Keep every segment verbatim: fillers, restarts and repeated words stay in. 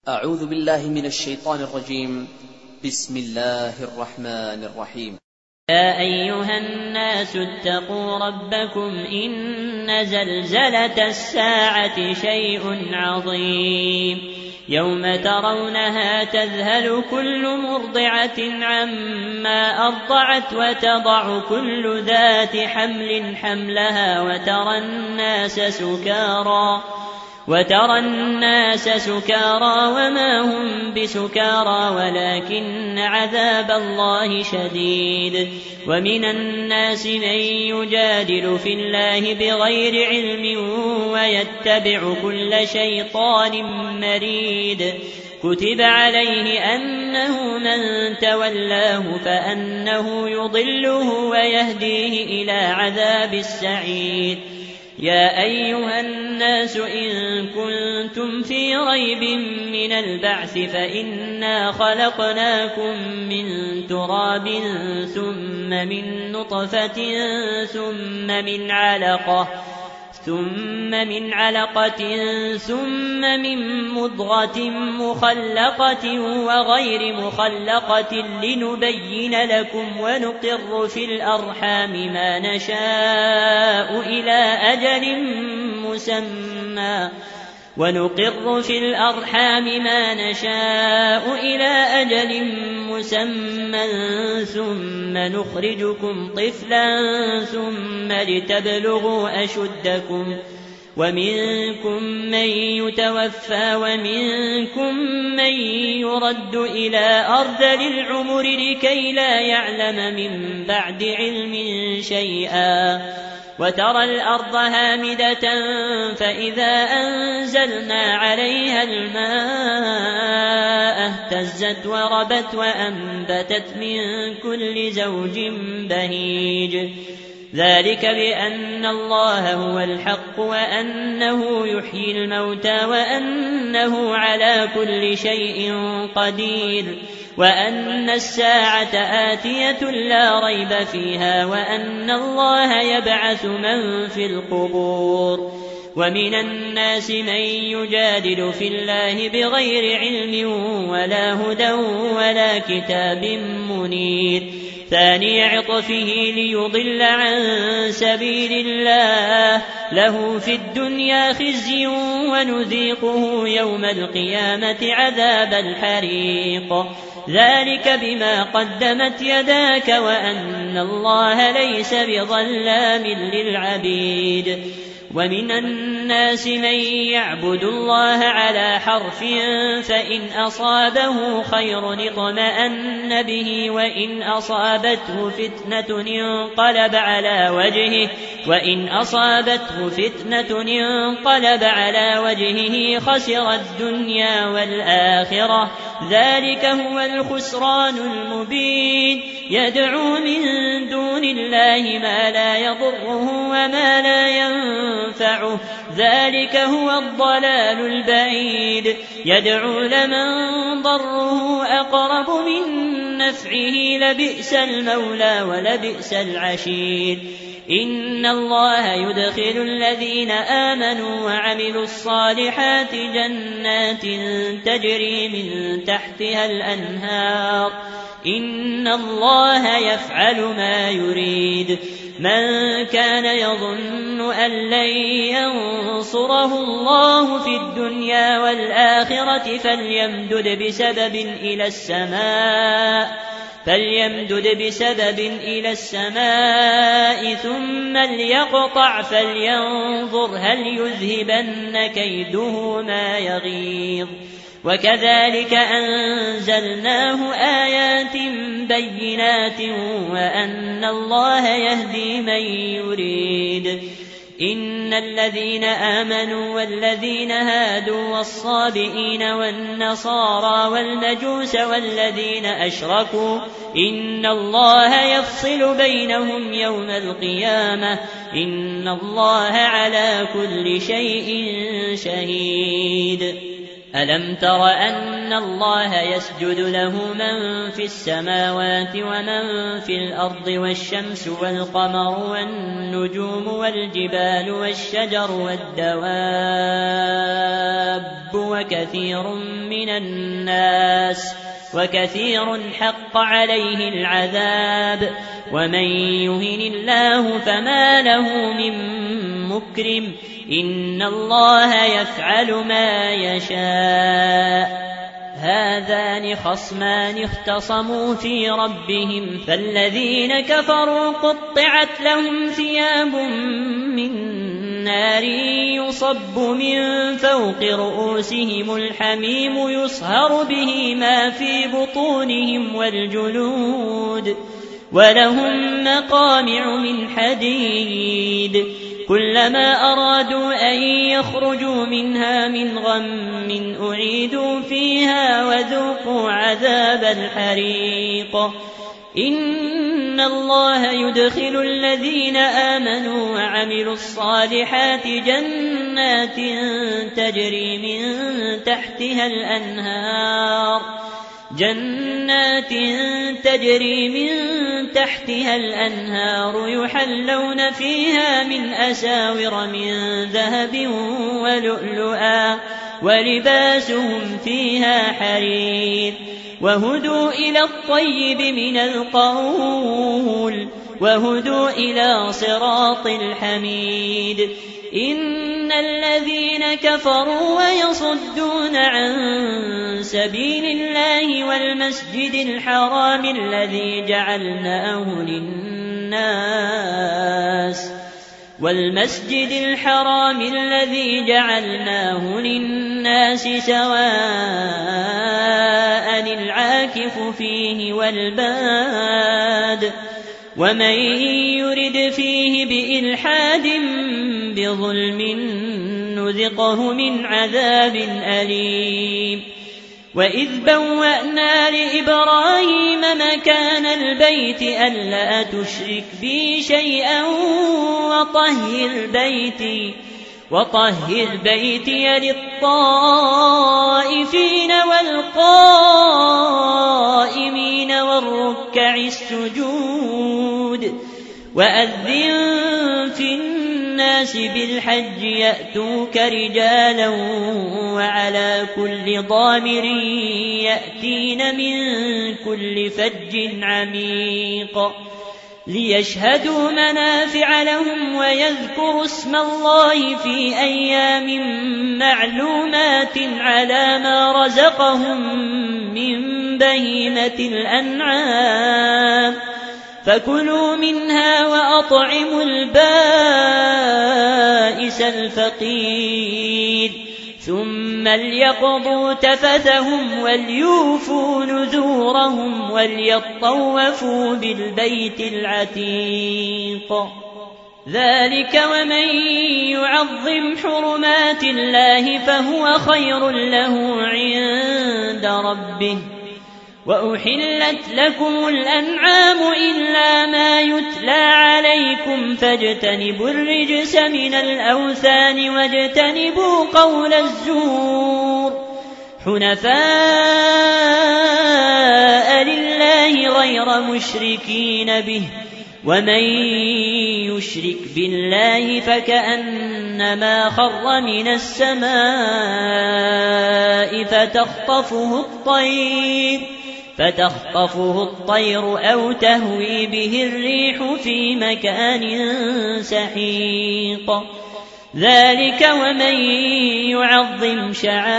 أعوذ بالله من الشيطان الرجيم. بسم الله الرحمن الرحيم. يا أيها الناس اتقوا ربكم إن زلزلة الساعة شيء عظيم يوم ترونها تذهل كل مرضعة عما أرضعت وتضع كل ذات حمل حملها وترى الناس سكارى وترى الناس سكارى وما هم بسكارى ولكن عذاب الله شديد. ومن الناس من يجادل في الله بغير علم ويتبع كل شيطان مريد. كتب عليه أنه من تولاه فأنه يضله ويهديه إلى عذاب السعير. يا أيها الناس إن كنتم في ريب من البعث فإنا خلقناكم من تراب ثم من نطفة ثم من علقة ثم من علقة ثم من مضغة مخلقة وغير مخلقة لنبين لكم ونقر في الأرحام ما نشاء إلى أجل مسمى ونقر في الأرحام ما نشاء إلى أجل مسمى ثم نخرجكم طفلا ثم لتبلغوا أشدكم ومنكم من يتوفى ومنكم من يرد إلى أرذل العمر لكي لا يعلم من بعد علم شيئا. وترى الأرض هامدة فإذا أنزلنا عليها الماء اهتزت وربت وأنبتت من كل زوج بهيج. ذلك بأن الله هو الحق وأنه يحيي الموتى وأنه على كل شيء قدير وأن الساعة آتية لا ريب فيها وأن الله يبعث من في القبور. ومن الناس من يجادل في الله بغير علم ولا هدى ولا كتاب منير. ثاني عطفه ليضل عن سبيل الله له في الدنيا خزي ونذيقه يوم القيامة عذاب الحريق. ذلك بما قدمت يداك وأن الله ليس بظلام للعبيد. ومن الناس من يعبد الله على حرف فإن أصابه خير اطمأن به وإن أصابته فتنة انقلب على وجهه وإن أصابته فتنة انقلب على وجهه خسر الدنيا والآخرة. ذلك هو الخسران المبين. يدعو من دون الله ما لا يضره وما لا ينفعه ذلك هو الضلال البعيد. يدعو لمن ضره أقرب من نفعه لبئس المولى ولبئس العشير. إن الله يدخل الذين آمنوا وعملوا الصالحات جنات تجري من تحتها الأنهار. إن الله يفعل ما يريد. من كان يظن أن لن ينصره الله في الدنيا والآخرة فليمدد بسبب إلى السماء فليمدد بسبب إلى السماء ثم ليقطع فلينظر هل يذهبن كيده ما يغيظ. وكذلك أنزلناه آيات بينات وأن الله يهدي من يريد. إن الذين آمنوا والذين هادوا والصابئين والنصارى والمجوس والذين أشركوا إن الله يفصل بينهم يوم القيامة إن الله على كل شيء شهيد. ألم تر أن الله يسجد له من في السماوات ومن في الأرض والشمس والقمر والنجوم والجبال والشجر والدواب وكثير من الناس وكثير حق عليه العذاب ومن يهن الله فما له من مكرم إن الله يفعل ما يشاء هذان خصمان اختصموا في ربهم فالذين كفروا قطعت لهم ثياب من نار يصب من فوق رؤوسهم الحميم يصهر به ما في بطونهم والجلود ولهم مقامع من حديد كلما أرادوا أن يخرجوا منها من غم أعيدوا فيها وذوقوا عذاب الحريق إن الله يدخل الذين آمنوا وعملوا الصالحات جنات تجري من تحتها الأنهار جنات تجري من تحتها الأنهار يحلون فيها من أساور من ذهب ولؤلؤا ولباسهم فيها حرير وهدوا إلى الطيب من القول وهدوا إلى صراط الحميد إن الذين كفروا ويصدون عن سبيل الله والمسجد الحرام الذي جعلناه للناس والمسجد الحرام الذي جعلناه للناس سواء العاكف فيه والباد ومن يرد فيه بإلحاد بظلم نذقه من عذاب أليم وإذ بوأنا لإبراهيم مكان البيت ألا تشرك بي شيئا وطهر بيتي وطهر بيتي للطائفين والقائمين والركع السجود وأذن في الناس بالحج يأتوك رجالا وعلى كل ضامر يأتين من كل فج عميق ليشهدوا منافع لهم ويذكروا اسم الله في أيام معلومات على ما رزقهم من بهيمة الأنعام فكلوا منها وأطعموا البائس الفقير ثم ليقضوا تفثهم وليوفوا نذورهم وليطوفوا بالبيت العتيق ذلك ومن يعظم حرمات الله فهو خير له عند ربه وأحلت لكم الأنعام إلا ما يتلى عليكم فاجتنبوا الرجس من الأوثان واجتنبوا قول الزور حنفاء لله غير مشركين به ومن يشرك بالله فكأنما خر من السماء فتخطفه الطير فتخطفه الطير أو تهوي به الريح في مكان سحيق ذلك ومن يعظم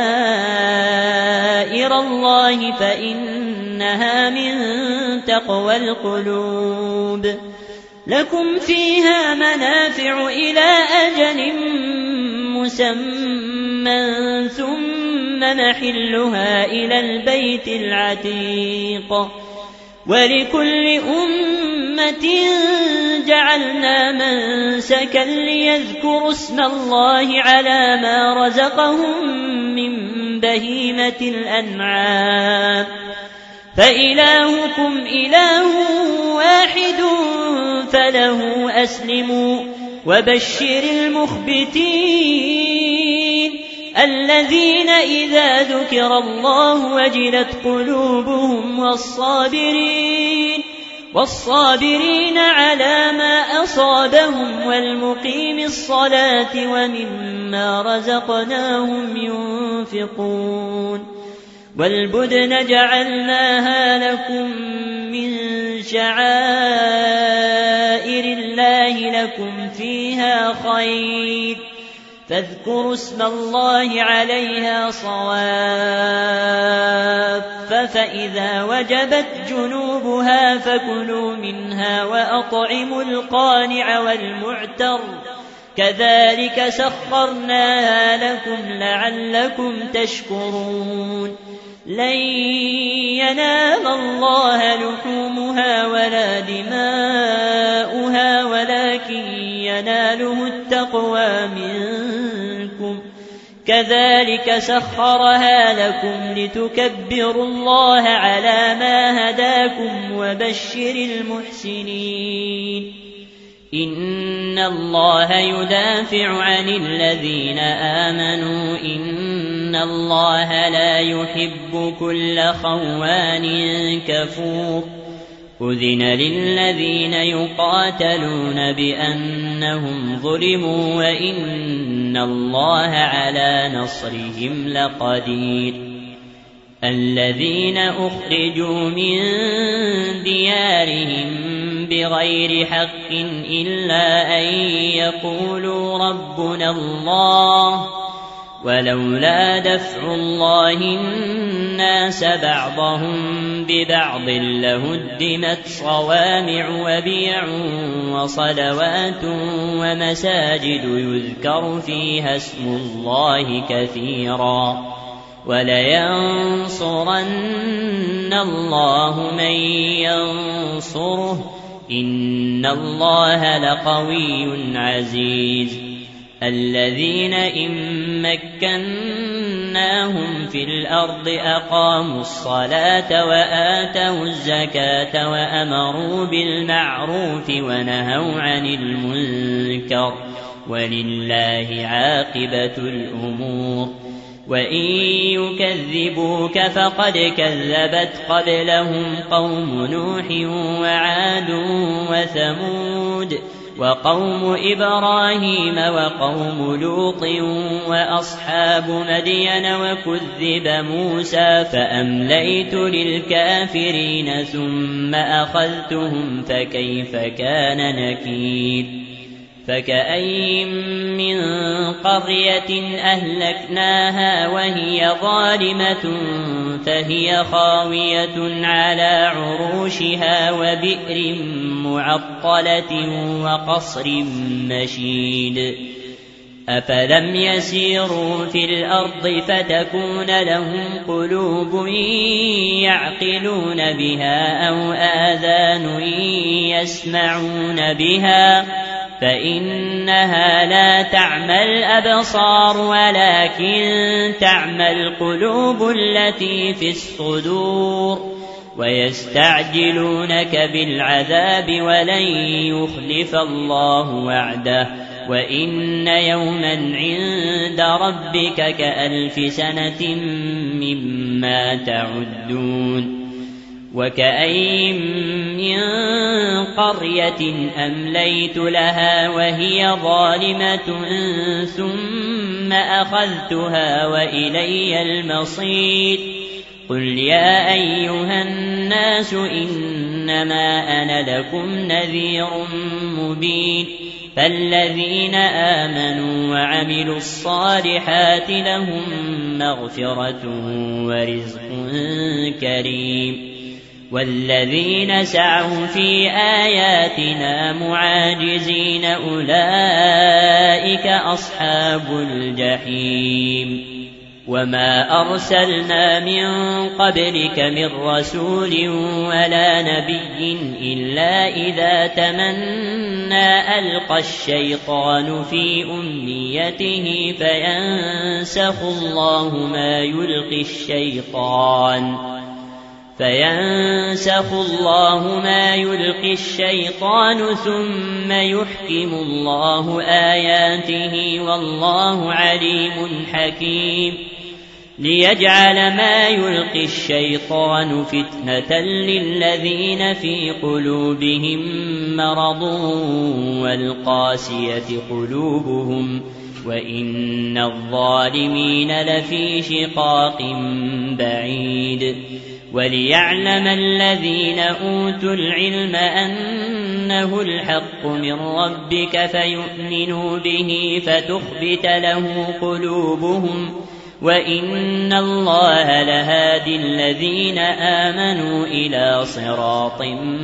شعائر الله فإنها من تقوى القلوب لكم فيها منافع إلى أجل مسمى ثم محلها إلى البيت العتيق ولكل أمة جعلنا منسكا ليذكروا اسم الله على ما رزقهم من بهيمة الأنعام فإلهكم إله واحد فله أسلموا وبشر المخبتين الذين إذا ذكر الله وجلت قلوبهم والصابرين والصابرين على ما أصابهم والمقيم الصلاة ومما رزقناهم ينفقون والبدن جعلناها لكم من شعائر الله لكم فيها خير فاذكروا اسم الله عليها صواف فإذا وجبت جنوبها فكلوا منها وأطعموا القانع والمعتر كذلك سخرناها لكم لعلكم تشكرون لن ينال الله لحومها ولا دماؤها ولكن يناله التقوى منكم كذلك سخرها لكم لتكبروا الله على ما هداكم وبشر المحسنين إن الله يدافع عن الذين آمنوا إن الله لا يحب كل خوان كفور أذن للذين يقاتلون بأنهم ظلموا وإن الله على نصرهم لقدير الذين أخرجوا من ديارهم بغير حق إلا أن يقولوا ربنا الله ولولا دفع الله الناس بعضهم ببعض لهدمت صوامع وبيع وصلوات ومساجد يذكر فيها اسم الله كثيرا ولينصرن الله من ينصره إن الله لقوي عزيز الذين إن مكناهم في الأرض أقاموا الصلاة وآتوا الزكاة وأمروا بالمعروف ونهوا عن المنكر ولله عاقبة الأمور وإن يكذبوك فقد كذبت قبلهم قوم نوح وعاد وثمود وقوم إبراهيم وقوم لوط وأصحاب مدين وكذب موسى فأمليت للكافرين ثم أخذتهم فكيف كان نكير فكأين من قرية أهلكناها وهي ظالمة فهي خاوية على عروشها وبئر معطلة وقصر مشيد أفلم يسيروا في الأرض فتكون لهم قلوب يعقلون بها أو آذان يسمعون بها فإنها لا تعمى الأبصار ولكن تعمى القلوب التي في الصدور ويستعجلونك بالعذاب ولن يخلف الله وعده وإن يوما عند ربك كألف سنة مما تعدون وكأين من قرية أمليت لها وهي ظالمة ثم أخذتها وإلي المصير قل يا أيها الناس إنما أنا لكم نذير مبين فالذين آمنوا وعملوا الصالحات لهم مغفرة ورزق كريم والذين سعوا في آياتنا معاجزين أولئك أصحاب الجحيم وما أرسلنا من قبلك من رسول ولا نبي إلا إذا تمنى ألقى الشيطان في أمنيته فينسخ الله ما يلقي الشيطان فينسخ الله ما يلقي الشيطان ثم يحكم الله آياته والله عليم حكيم ليجعل ما يلقي الشيطان فتنة للذين في قلوبهم مرض والقاسية قلوبهم وإن الظالمين لفي شقاق بعيد وليعلم الذين أوتوا العلم أنه الحق من ربك فيؤمنوا به فتخبت له قلوبهم وإن الله لهادي الذين آمنوا إلى صراط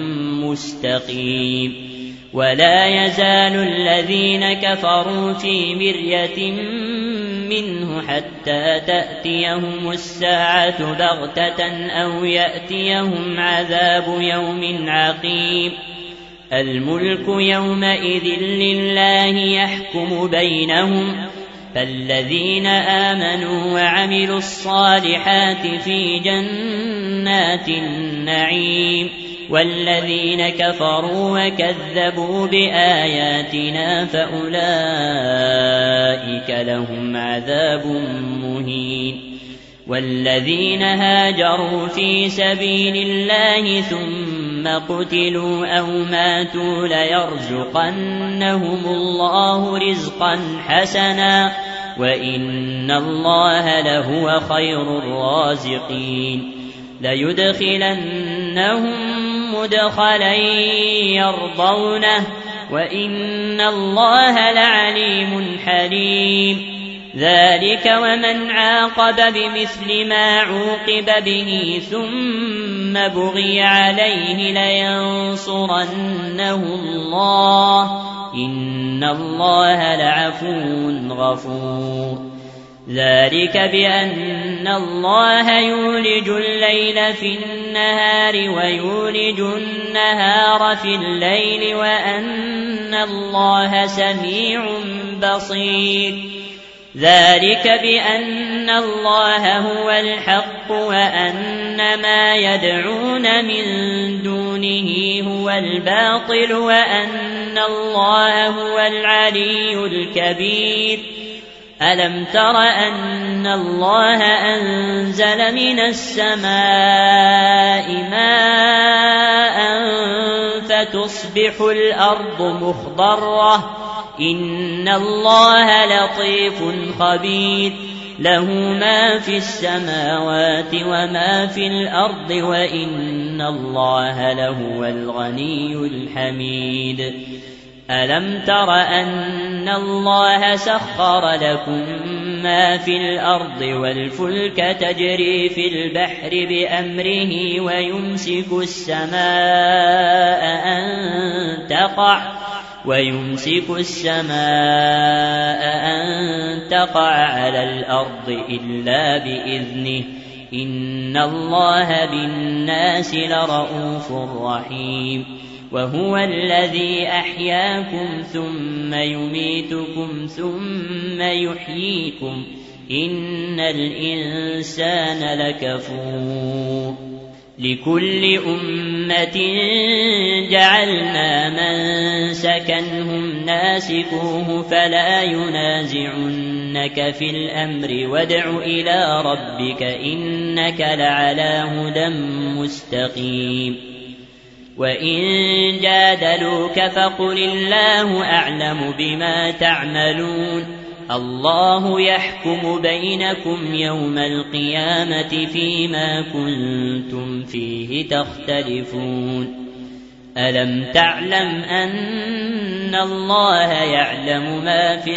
مستقيم ولا يزال الذين كفروا في مرية منه حتى تأتيهم الساعة بغتة أو يأتيهم عذاب يوم عقيم الملك يومئذ لله يحكم بينهم فالذين آمنوا وعملوا الصالحات في جنات النعيم والذين كفروا وكذبوا بآياتنا فأولئك لهم عذاب مهين والذين هاجروا في سبيل الله ثم قتلوا أو ماتوا ليرزقنهم الله رزقا حسنا وإن الله لهو خير الرازقين ليدخلنهم مدخلا يرضونه وإن الله لعليم حليم ذلك ومن عاقب بمثل ما عوقب به ثم بغي عليه لينصرنه الله إن الله لعفو غفور ذلك بأن الله يولج الليل في النهار ويولج النهار في الليل وأن الله سميع بصير ذلك بأن الله هو الحق وأن ما يدعون من دونه هو الباطل وأن الله هو العلي الكبير ألم تر أن الله أنزل من السماء ماء فتصبح الأرض مخضرة إن الله لطيف خبير له ما في السماوات وما في الأرض وإن الله لهو الغني الحميد ألم تر أن الله سخر لكم ما في الأرض والفلك تجري في البحر بأمره ويمسك السماء أن تقع ويمسك السماء أن تقع على الأرض إلا بإذنه إن الله بالناس لرءوف رحيم وهو الذي أحياكم ثم يميتكم ثم يحييكم إن الإنسان لكفور لكل أمة جعلنا منسكنهم ناسكوه فلا ينازعنك في الأمر وادع إلى ربك إنك لعلى هدى مستقيم وإن جادلوك فقل الله أعلم بما تعملون الله يحكم بينكم يوم القيامة فيما كنتم فيه تختلفون ألم تعلم أن الله يعلم ما في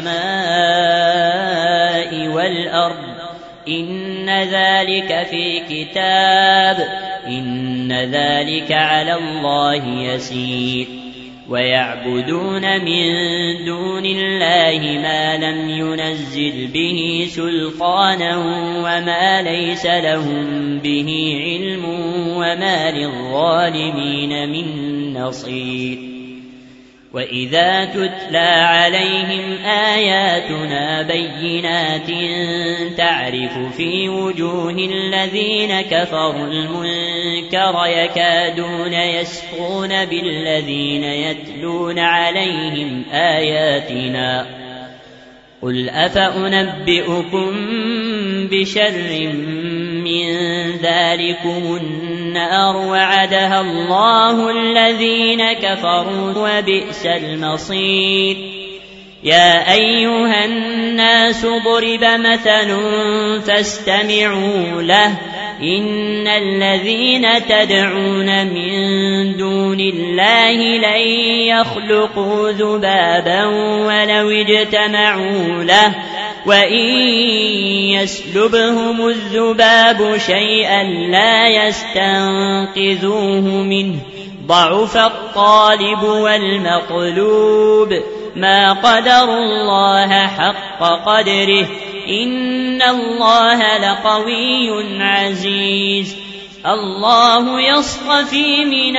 السماء والأرض إن ذلك في كتاب إن ذلك على الله يسير ويعبدون من دون الله ما لم ينزل به سلطانا وما ليس لهم به علم وما للظالمين من نصير وإذا تتلى عليهم آياتنا بينات تعرف في وجوه الذين كفروا المنكر يكادون يسطون بالذين يتلون عليهم آياتنا قل أفأنبئكم بشر من ذلكم النار وعدها الله الذين كفروا وبئس المصير يا أيها الناس ضرب مثل فاستمعوا له إن الذين تدعون من دون الله لن يخلقوا ذبابا ولو اجتمعوا له وإن يسلبهم الذباب شيئا لا يستنقذوه منه ضعف الطالب والمطلوب ما قدروا الله حق قدره إن الله لقوي عزيز الله يصطفي من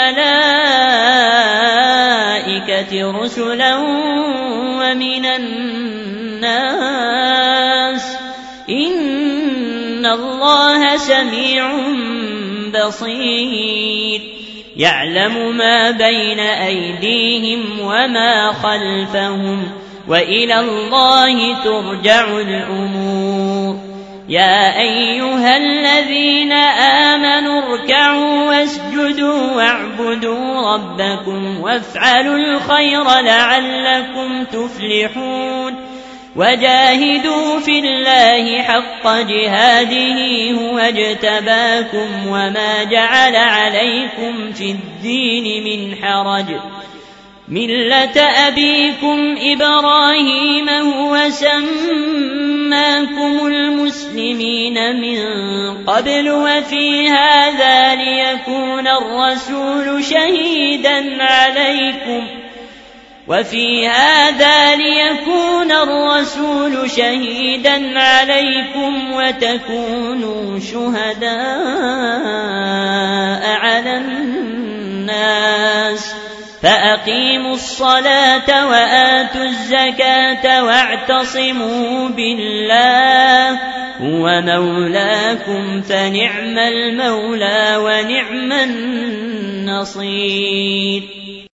الملائكة رسلا ومن الناس إن الله سميع بصير يعلم ما بين أيديهم وما خلفهم وإلى الله ترجع الأمور يا أيها الذين آمنوا اركعوا واسجدوا واعبدوا ربكم وافعلوا الخير لعلكم تفلحون وجاهدوا في الله حق جهاده هو اجتباكم وما جعل عليكم في الدين من حرج ملة أبيكم إبراهيم هو سماكم المسلمين من قبل وفي هذا ليكون الرسول شهيدا عليكم وفي هذا ليكون الرسول شهيدا عليكم وتكونوا شهداء على الناس فأقيموا الصلاة وآتوا الزكاة واعتصموا بالله هو مولاكم فنعم المولى ونعم النصير